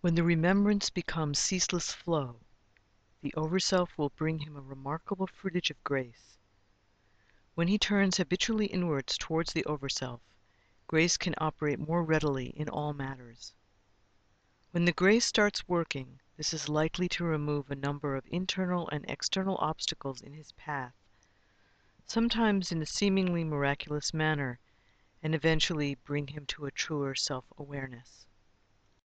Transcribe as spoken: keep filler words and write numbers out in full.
When the remembrance becomes ceaseless flow, the Overself will bring him a remarkable fruitage of grace. When he turns habitually inwards towards the Overself, grace can operate more readily in all matters. When the grace starts working, this is likely to remove a number of internal and external obstacles in his path, sometimes in a seemingly miraculous manner, and eventually bring him to a truer self-awareness.